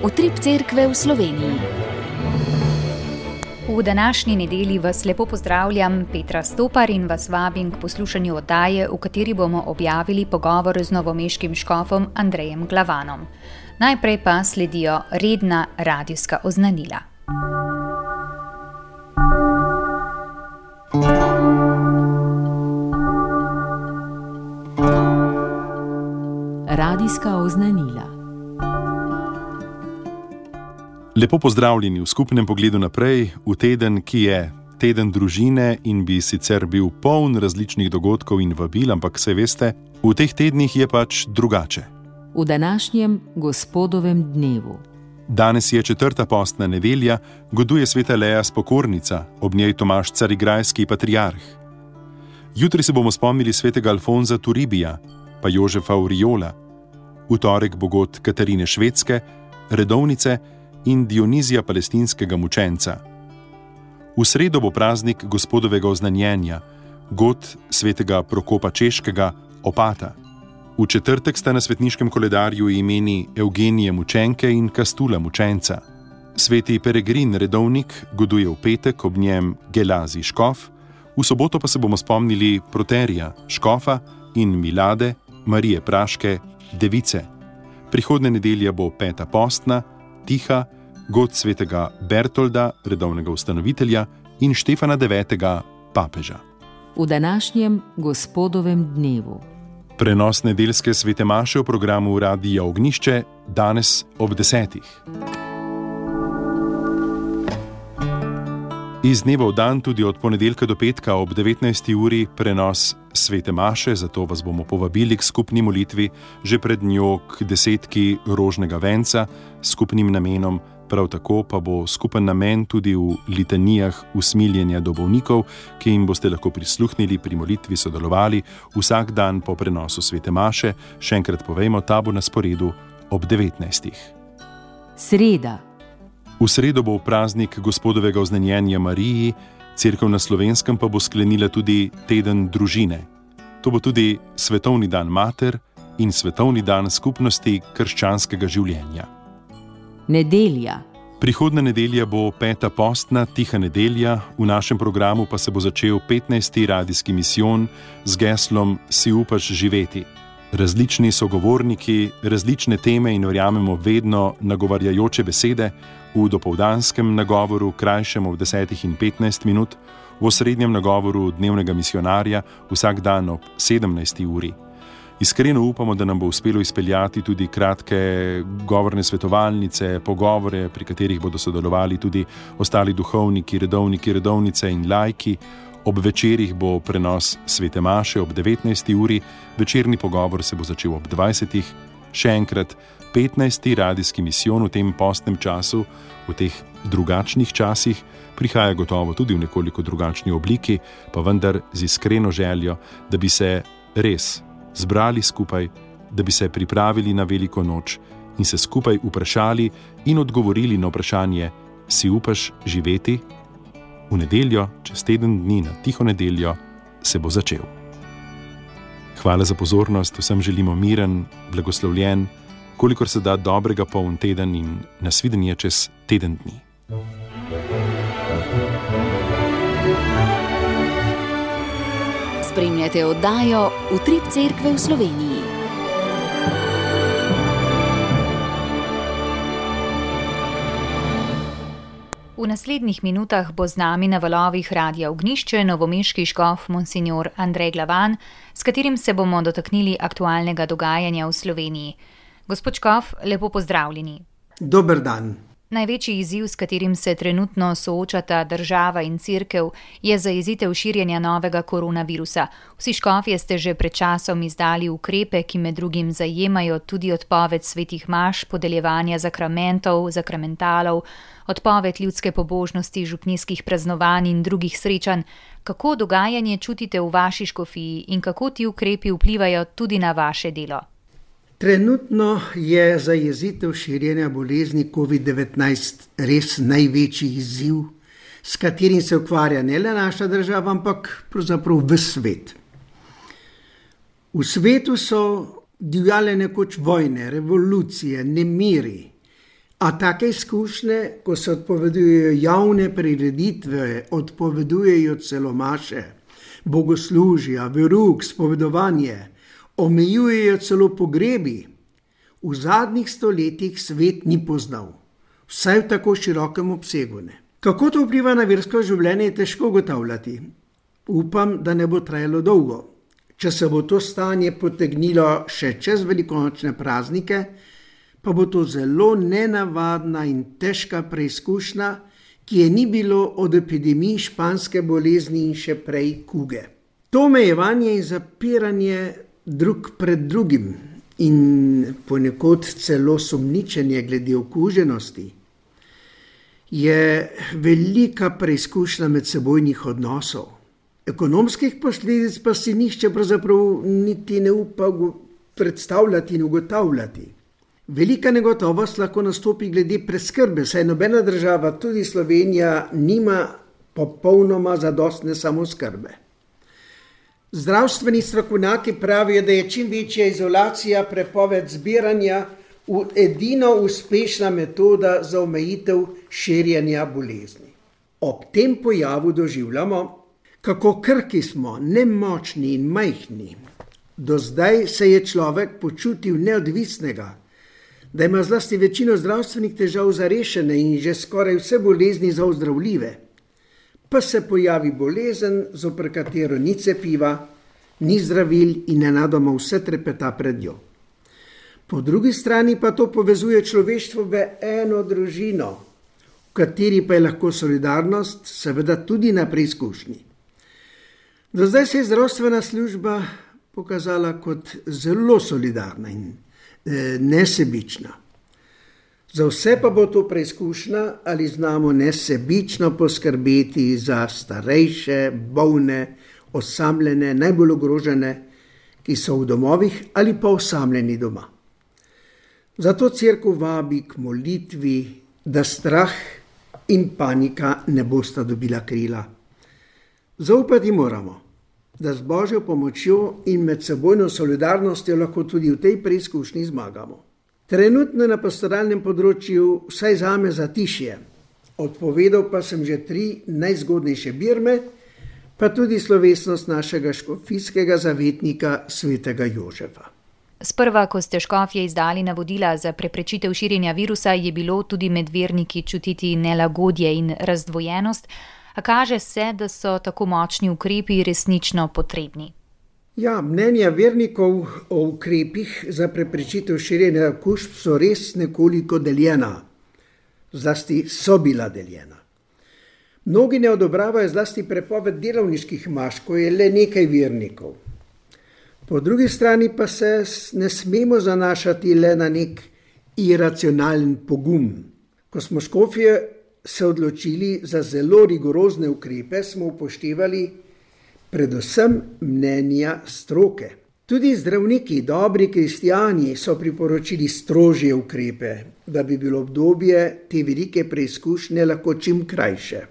Utrip cerkve v Sloveniji. V današnji nedelji vas lepo pozdravljam, Petra Stopar, in vas vabim k poslušanju oddaje, v kateri bomo objavili pogovor z novomeškim škofom Andrejem Glavanom. Najprej pa sledijo redna radijska oznanila. Radijska oznanila. Lepo pozdravljeni v skupnem pogledu naprej v teden, ki je teden družine in bi sicer bil poln različnih dogodkov in vabil, ampak se veste, v teh tednih je pač drugače. V današnjem gospodovem dnevu. Danes je 4. postna nedelja, goduje sveta Leja Spokornica, ob njej Tomaž Carigrajski patriarh. Jutri se bomo spomnili svetega Alfonza Turibija, pa Jožefa Oriola. V torek bo god Katarine Švedske, redovnice in Dionizija palestinskega mučenca. V sredo bo praznik gospodovega oznanjenja, god svetega Prokopa Češkega, opata. V četrtek sta na svetniškem koledarju imeni Evgenije mučenke in Kastula mučenca. Sveti Peregrin redovnik goduje v petek, ob njem Gelazi škof, v soboto pa se bomo spomnili Proterija škofa in Milade, Marije Praške, device. Prihodnja nedelja bo 5. postna, tiha, god svetega Bertolda, redovnega ustanovitelja, in Štefana IX., papeža. V današnjem gospodovem dnevu. Prenos nedeljske svete maše v programu Radia Ognjišče danes ob 10. Iz dneva v dan, tudi od ponedeljka do petka ob 19. uri, prenos svete maše, zato vas bomo povabili k skupni molitvi, že pred njo k 10. rožnega venca s skupnim namenom, prav tako pa bo skupen namen tudi v litanijah usmiljenja do bolnikov, ki jim boste lahko prisluhnili, pri molitvi sodelovali vsak dan po prenosu svete maše. Še enkrat povejmo, ta bo na sporedu ob 19. Sreda. V sredo bo praznik gospodovega oznanjenja Mariji, Cerkev na Slovenskem pa bo sklenila tudi teden družine. To bo tudi svetovni dan mater in svetovni dan skupnosti krščanskega življenja. Nedelja. Prihodnja nedelja bo 5. postna, tiha nedelja, v našem programu pa se bo začel 15. radijski misijon z geslom Si upaš živeti. Različni sogovorniki, različne teme in verjamemo vedno nagovarjajoče besede, v dopoldanskem nagovoru, krajšem ob 10 in 15 minut, v osrednjem nagovoru dnevnega misionarja vsak dan ob 17. uri. Iskreno upamo, da nam bo uspelo izpeljati tudi kratke govorne svetovalnice, pogovore, pri katerih bodo sodelovali tudi ostali duhovniki, redovniki, redovnice in laiki. Ob večerih bo prenos svete maše ob 19. uri, večerni pogovor se bo začel ob 20. Še enkrat, 15. radijski misijon v tem postnem času, v teh drugačnih časih, prihaja gotovo tudi v nekoliko drugačni obliki, pa vendar z iskreno željo, da bi se res zbrali skupaj, da bi se pripravili na veliko noč in se skupaj vprašali in odgovorili na vprašanje: si upaš živeti? V nedeljo, čez teden dni, na tiho nedeljo, se bo začel. Hvala za pozornost, vsem želimo miren, blagoslovljen, kolikor se da dobrega poln teden in nasvidenje čez teden dni. Spremljate oddajo Utrip cerkve v Sloveniji. V naslednjih minutah bo z nami na valovih Radia Ognjišče novomeški škof monsignor Andrej Glavan, s katerim se bomo dotaknili aktualnega dogajanja v Sloveniji. Gospod škof, lepo pozdravljeni. Dober dan. Največji izziv, s katerim se trenutno soočata država in cerkev, je zajezitev širjenja novega koronavirusa. Vsi škofje ste že pred časom izdali ukrepe, ki med drugim zajemajo tudi odpoved svetih maš, podeljevanja zakramentov, zakramentalov, odpoved ljudske pobožnosti, župnijskih praznovanj in drugih srečanj. Kako dogajanje čutite v vaši škofiji in kako ti ukrepi vplivajo tudi na vaše delo? Trenutno je zajezitev širjenja bolezni COVID-19 res največji izziv, s katerim se ukvarja ne le naša država, ampak pravzaprav ves svet. V svetu so divjale nekoč vojne, revolucije, nemiri, A take izkušnje, ko se odpovedujejo javne prireditve, odpovedujejo celo maše, bogoslužja, verouk, spovedovanje, omejujejo celo pogrebi, v zadnjih stoletjih svet ni poznal, vsaj v tako širokem obsegu ne. Kako to vpliva na versko življenje, je težko ugotavljati. Upam, da ne bo trajalo dolgo. Če se bo to stanje potegnilo še čez velikonočne praznike, pa bo to zelo nenavadna in težka preizkušnja, ki je ni bilo od epidemij španske bolezni in še prej kuge. To omejevanje in zapiranje drug pred drugim in ponekod celo sumničenje glede okuženosti je velika preizkušnja medsebojnih odnosov. Ekonomskih posledic pa si nihče pravzaprav niti ne upa predstavljati in ugotavljati. Velika negotovost lahko nastopi glede preskrbe, saj nobena država, tudi Slovenija, nima popolnoma zadostne samooskrbe. Zdravstveni strokovnjaki pravijo, da je čim večja izolacija, prepoved zbiranja edina uspešna metoda za omejitev širjenja bolezni. Ob tem pojavu doživljamo, kako krhki smo, nemočni in majhni. Do zdaj se je človek počutil neodvisnega, da ima zlasti večino zdravstvenih težav zarešene in že skoraj vse bolezni zaozdravljive. Pa se pojavi bolezen, zoper katero ni cepiva, ni zdravil in nenadoma vse trepeta pred njo. Po drugi strani pa to povezuje človeštvo v eno družino, v kateri pa je lahko solidarnost seveda tudi na preizkušnji. Do zdaj se je zdravstvena služba pokazala kot zelo solidarna in nesebična. Za vse pa bo to preizkušnja, ali znamo nesebično poskrbeti za starejše, bolne, osamljene, najbolj ogrožene, ki so v domovih ali pa osamljeni doma. Zato cerkev vabi k molitvi, da strah in panika ne bosta dobila krila. Zaupati moramo, da z Božjo pomočjo in medsebojno solidarnostjo lahko tudi v tej preizkušnji zmagamo. Trenutno na pastoralnem področju vsaj zame zatišje. Odpovedal pa sem že 3 najzgodnejše birme, pa tudi slovesnost našega škofijskega zavetnika svetega Jožefa. Sprva, ko ste škofje izdali navodila za preprečitev širjenja virusa, je bilo tudi med verniki čutiti nelagodje in razdvojenost, a kaže se, da so tako močni ukrepi resnično potrebni. Ja, mnenja vernikov o ukrepih za preprečitev širjenja okužb so res nekoliko deljena, zlasti so bila deljena. Mnogi ne odobravajo zlasti prepoved delavniških mask, ko je le nekaj vernikov. Po drugi strani pa se ne smemo zanašati le na nek iracionalen pogum. Ko smo škofje se odločili za zelo rigorozne ukrepe, smo upoštevali predvsem mnenja stroke. Tudi zdravniki, dobri kristjani, so priporočili strožje ukrepe, da bi bilo obdobje te velike preizkušnje lahko čim krajše.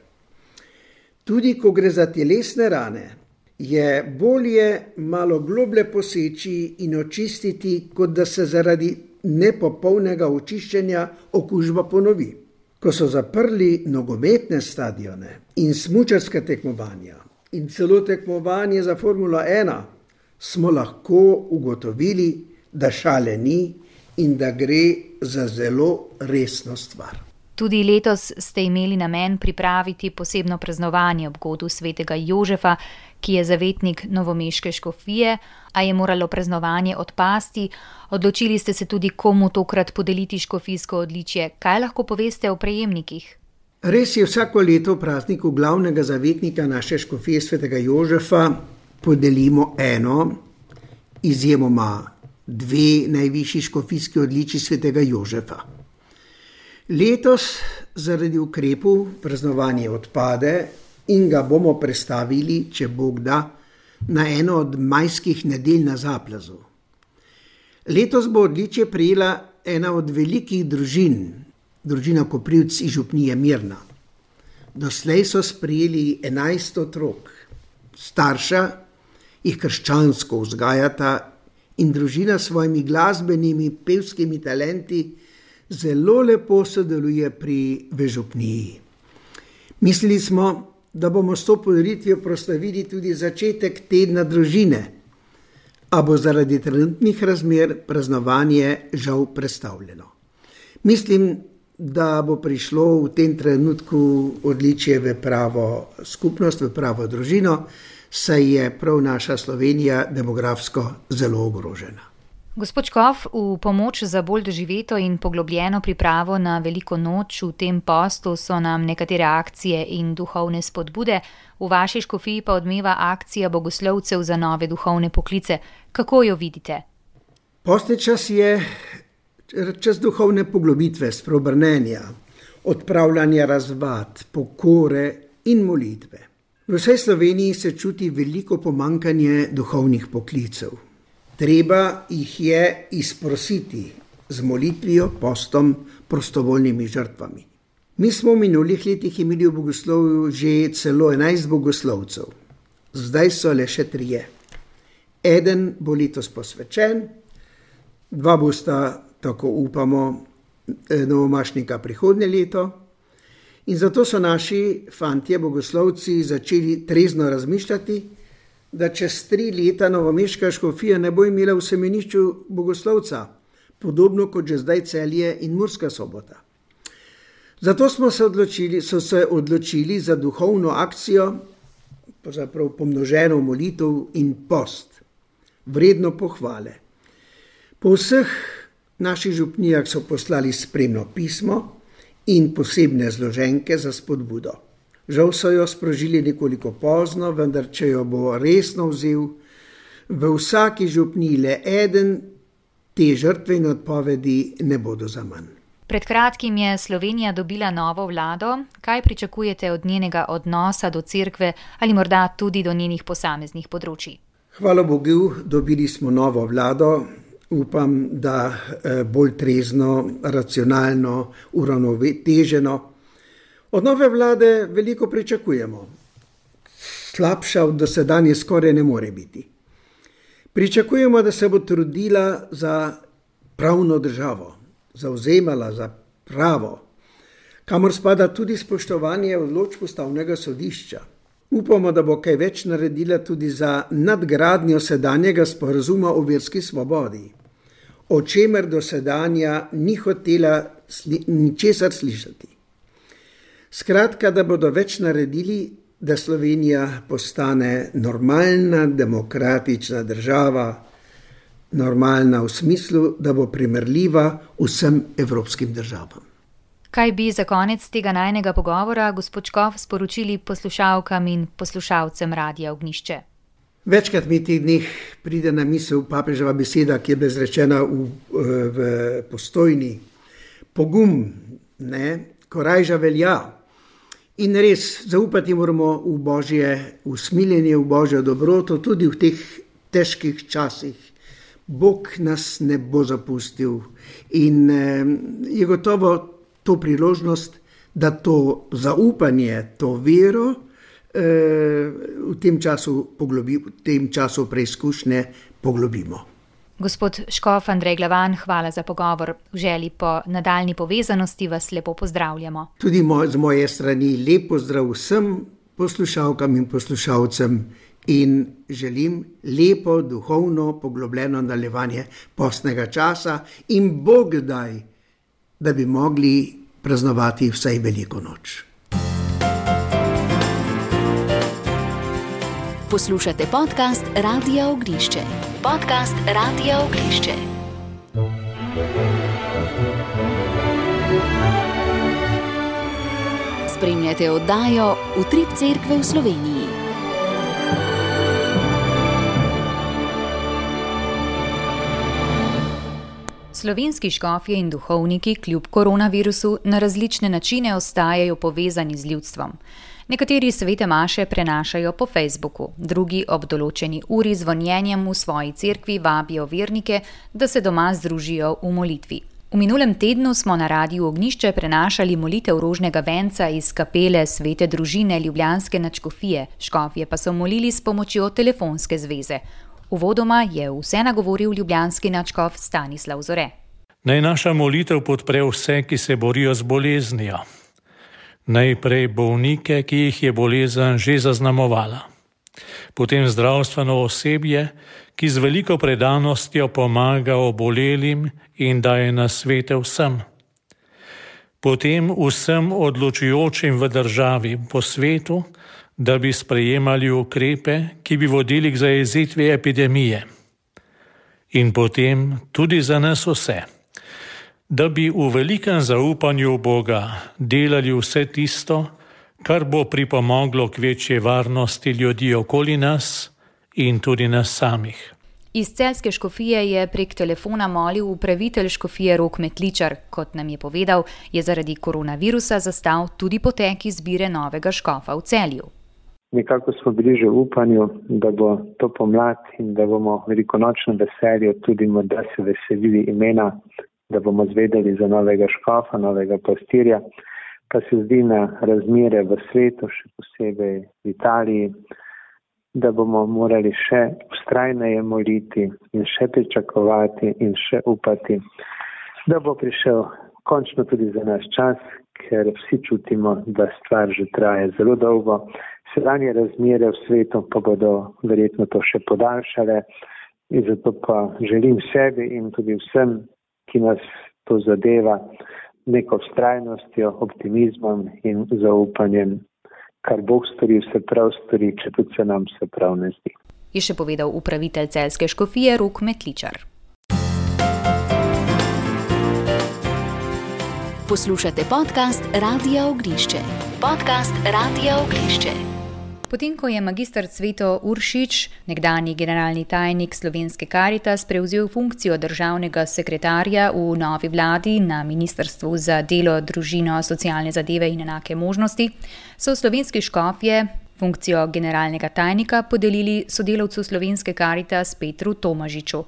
Tudi ko gre za telesne rane, je bolje malo globlje poseči in očistiti, kot da se zaradi nepopolnega očiščenja okužba ponovi. Ko so zaprli nogometne stadione in smučarska tekmovanja in celo tekmovanje za Formulo 1, smo lahko ugotovili, da šale ni in da gre za zelo resno stvar. Tudi letos ste imeli namen pripraviti posebno praznovanje ob godu svetega Jožefa, ki je zavetnik novomeške škofije, a je moralo praznovanje odpasti. Odločili ste se tudi, komu tokrat podeliti škofijsko odličje. Kaj lahko poveste o prejemnikih? Res je, vsako leto v prazniku glavnega zavetnika naše škofije svetega Jožefa podelimo eno, izjemoma 2 najvišji škofijski odličji svetega Jožefa. Letos zaradi ukrepov praznovanje odpade in ga bomo prestavili, če Bog da, na eno od majskih nedelj na Zaplazu. Letos bo odličje prejela ena od velikih družin, družina Koprivc iz župnije Mirna. Doslej so sprejeli 11 otrok. Starša jih krščansko vzgajata in družina s svojimi glasbenimi, pevskimi talenti zelo lepo sodeluje pri vežupniji. Mislili smo, da bomo s to podaritvijo proslavili tudi začetek tedna družine, a bo zaradi trenutnih razmer praznovanje žal prestavljeno. Mislim, da bo prišlo v tem trenutku odličje v pravo skupnost, v pravo družino, saj je prav naša Slovenija demografsko zelo ogrožena. Gospod Škof, v pomoč za bolj doživeto in poglobljeno pripravo na veliko noč v tem postu so nam nekatere akcije in duhovne spodbude. V vaši škofiji pa odmeva akcija bogoslovcev za nove duhovne poklice. Kako jo vidite? Postni čas je čas duhovne poglobitve, spreobrnenja, odpravljanja razvad, pokore in molitve. V vsej Sloveniji se čuti veliko pomanjkanje duhovnih poklicev. Treba jih je izprositi z molitvijo, postom, prostovoljnimi žrtvami. Mi smo v minulih letih imeli v bogoslovju že celo 11 bogoslovcev. Zdaj so le še 3. Eden bo letos posvečen, 2 bosta, tako upamo, novomašnika prihodnje leto. In zato so naši fantje, bogoslovci, začeli trezno razmišljati, da čez 3 leta novomeška škofija ne bo imela v semenišču bogoslovca, podobno kot že zdaj Celje in Murska Sobota. Zato so se odločili za duhovno akcijo, pravzaprav pomnoženo molitev in post, vredno pohvale. Po vseh naših župnijah so poslali spremno pismo in posebne zloženke za spodbudo. Žal so jo sprožili nekoliko pozno, vendar če jo bo resno vzel, v vsaki župniji le eden, te žrtve in odpovedi ne bodo zaman. Pred kratkim je Slovenija dobila novo vlado. Kaj pričakujete od njenega odnosa do cerkve ali morda tudi do njenih posameznih področij? Hvala Bogu, dobili smo novo vlado. Upam, da bolj trezno, racionalno, uravnoteženo. Od nove vlade veliko pričakujemo. Slabša od dosedanje skoraj ne more biti. Pričakujemo, da se bo trudila za pravno državo, zavzemala za pravo, kamor spada tudi spoštovanje odločb Ustavnega sodišča. Upamo, da bo kaj več naredila tudi za nadgradnjo sedanjega sporazuma o verski svobodi, o čemer dosedanja ni hotela ničesar slišati. Skratka, da bodo več naredili, da Slovenija postane normalna, demokratična država, normalna v smislu, da bo primerljiva vsem evropskim državam. Kaj bi za konec tega najnega pogovora, gospod Škof, sporočili poslušalkam in poslušalcem Radia Ognjišče? Večkrat mi teh dneh pride na misel papeževa beseda, ki je bila izrečena v Postojni. Pogum, korajža velja. In res, zaupati moramo v Božje usmiljenje, v Božjo dobroto, tudi v teh težkih časih. Bog nas ne bo zapustil in je gotovo to priložnost, da to zaupanje, to vero v tem času preizkušnje poglobimo. Gospod Škof Andrej Glavan, hvala za pogovor. V želji po nadaljni povezanosti vas lepo pozdravljamo. Tudi z moje strani lep pozdrav vsem poslušalkam in poslušalcem in želim lepo, duhovno, poglobljeno nadaljevanje postnega časa in Bog daj, da bi mogli praznovati vsaj veliko noč. Poslušate podcast Radia Ognjišče. Podcast Radia Ognjišče. Spremljate oddajo Utrip cerkve v Sloveniji. Slovenski škofje in duhovniki kljub koronavirusu na različne načine ostajajo povezani z ljudstvom. Nekateri svete maše prenašajo po Facebooku, drugi ob določeni uri z zvonjenjem v svoji cerkvi vabijo vernike, da se doma združijo v molitvi. V minulem tednu smo na Radiu Ognjišče prenašali molitev rožnega venca iz kapele Svete družine ljubljanske nadškofije, škofje pa so molili s pomočjo telefonske zveze. Uvodoma je vse nagovoril ljubljanski nadškof Stanislav Zore. Naj naša molitev podpre vse, ki se borijo z boleznijo. Najprej bolnike, ki jih je bolezen že zaznamovala. Potem zdravstveno osebje, ki z veliko predanostjo pomaga obolelim in daje nasvete vsem. Potem vsem odločujočim v državi po svetu, da bi sprejemali ukrepe, ki bi vodili k zajezitvi epidemije. In potem tudi za nas vse, da bi v velikem zaupanju Boga delali vse tisto, kar bo pripomoglo k večji varnosti ljudi okoli nas in tudi nas samih. Iz celjske škofije je prek telefona molil upravitelj škofije Rok Metličar. Kot nam je povedal, je zaradi koronavirusa zastal tudi potek izbire novega škofa v Celju. Nekako smo bili že v upanju, da bo to pomlad in da bomo velikonočno veselje tudi morda se veselili imena, da bomo zvedeli za novega škofa, novega pastirja, pa se zdi na razmere v svetu, še posebej v Italiji, da bomo morali še vztrajneje moliti in še pričakovati in še upati, da bo prišel končno tudi za nas čas, ker vsi čutimo, da stvar že traje zelo dolgo. Sedanje razmere v svetu pa bodo verjetno to še podaljšale in zato pa želim sebi in tudi vsem, ki nas to zadeva, neko vztrajnostjo, optimizmom in zaupanjem, kar Bog stori, vse prav stori, če tudi se nam vse prav ne zdi. Je še povedal upravitelj celjske škofije Rok Metličar. Poslušate podcast Radia Oglišče. Podcast Radia Oglišče. Potem, ko je magister Cveto Uršič, nekdanji generalni tajnik Slovenske Karitas, prevzel funkcijo državnega sekretarja v novi vladi na Ministrstvu za delo, družino, socialne zadeve in enake možnosti, so slovenski škofje funkcijo generalnega tajnika podelili sodelavcu Slovenske Karitas Petru Tomažiču.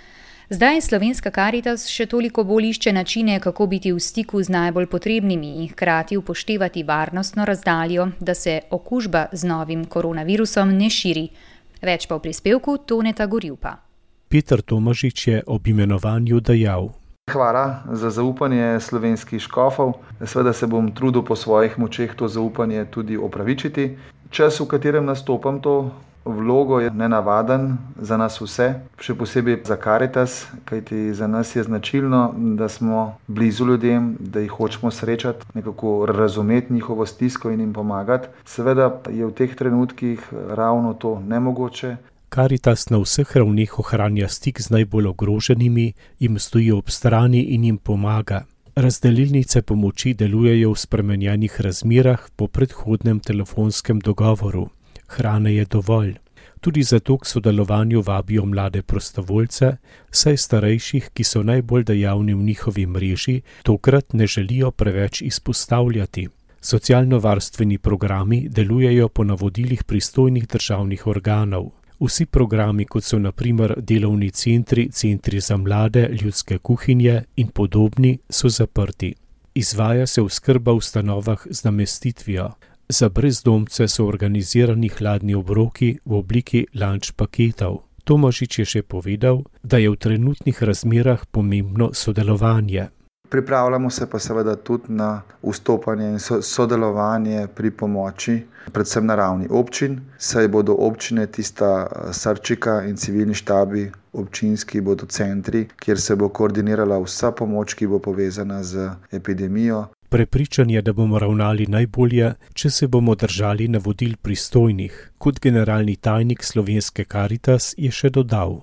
Zdaj Slovenska Karitas še toliko bolj išče načine, kako biti v stiku z najbolj potrebnimi in hkrati upoštevati varnostno razdaljo, da se okužba z novim koronavirusom ne širi. Več pa v prispevku Toneta Gorjupa. Peter Tomažič je ob imenovanju dejal: Hvala za zaupanje slovenskih škofov. Seveda se bom trudil po svojih močeh to zaupanje tudi opravičiti. Čas, v katerem nastopam to vlogo, je nenavaden za nas vse, še posebej za Karitas, kajti za nas je značilno, da smo blizu ljudem, da jih hočemo srečati, nekako razumeti njihovo stisko in jim pomagati. Seveda je v teh trenutkih ravno to nemogoče. Karitas na vseh ravneh ohranja stik z najbolj ogroženimi, jim stoji ob strani in jim pomaga. Razdelilnice pomoči delujejo v spremenjenih razmerah po predhodnem telefonskem dogovoru. Hrane je dovolj. Tudi zato k sodelovanju vabijo mlade prostovoljce, saj starejših, ki so najbolj dejavni v njihovi mreži, tokrat ne želijo preveč izpostavljati. Socialno-varstveni programi delujejo po navodilih pristojnih državnih organov. Vsi programi, kot so na primer delovni centri, centri za mlade, ljudske kuhinje in podobni, so zaprti. Izvaja se oskrba v ustanovah z namestitvijo. Za brezdomce so organizirani hladni obroki v obliki lunch paketov. Tomažič je še povedal, da je v trenutnih razmerah pomembno sodelovanje. Pripravljamo se pa seveda tudi na vstopanje in sodelovanje pri pomoči, predvsem na ravni občin, saj bodo občine tista srčika in civilni štabi občinski bodo centri, kjer se bo koordinirala vsa pomoč, ki bo povezana z epidemijo. Prepričan je, da bomo ravnali najbolje, če se bomo držali navodil pristojnih. Kot generalni tajnik Slovenske Karitas je še dodal: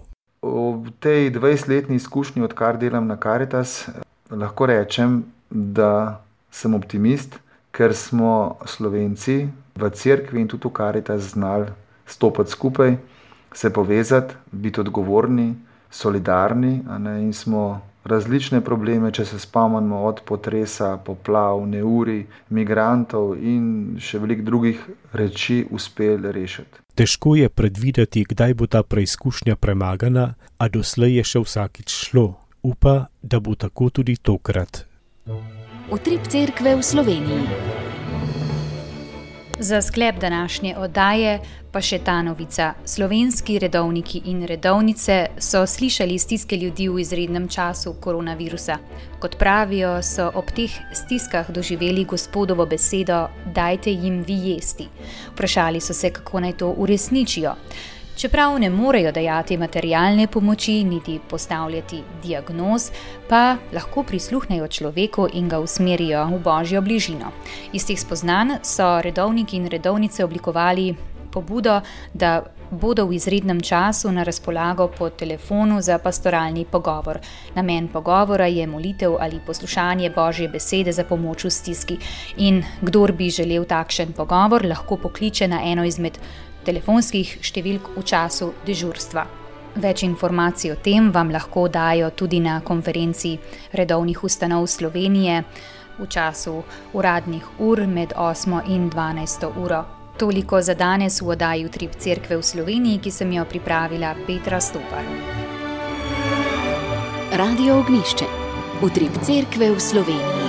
V tej 20-letni izkušnji, odkar delam na Karitas, lahko rečem, da sem optimist, ker smo Slovenci v cerkvi in tudi v Karitas znali stopiti skupaj, se povezati, biti odgovorni, solidarni, in smo različne probleme, če se spomnimo od potresa, poplav, neurij, migrantov in še veliko drugih reči uspeli rešiti. Težko je predvideti, kdaj bo ta preizkušnja premagana, a doslej je še vsakič šlo. Upa, da bo tako tudi tokrat. Utrip cerkve v Sloveniji. Za sklep današnje oddaje pa še ta novica. Slovenski redovniki in redovnice so slišali stiske ljudi v izrednem času koronavirusa. Kot pravijo, so ob teh stiskah doživeli Gospodovo besedo: dajte jim vi jesti. Vprašali so se, kako naj to uresničijo. Čeprav ne morejo dajati materialne pomoči, niti postavljati diagnoz, pa lahko prisluhnejo človeku in ga usmerijo v božjo bližino. Iz teh spoznanj so redovniki in redovnice oblikovali pobudo, da bodo v izrednem času na razpolago po telefonu za pastoralni pogovor. Namen pogovora je molitev ali poslušanje božje besede za pomoč v stiski. In kdor bi želel takšen pogovor, lahko pokliče na eno izmed telefonskih številk v času dežurstva. Več informacij o tem vam lahko dajo tudi na konferenci redovnih ustanov Slovenije v času uradnih ur med 8. in 12. uro. Toliko za danes v oddaji Utrip Cerkve v Sloveniji, ki sem jo pripravila Petra Stopar. Radio Ognjišče. Utrip Cerkve v Sloveniji.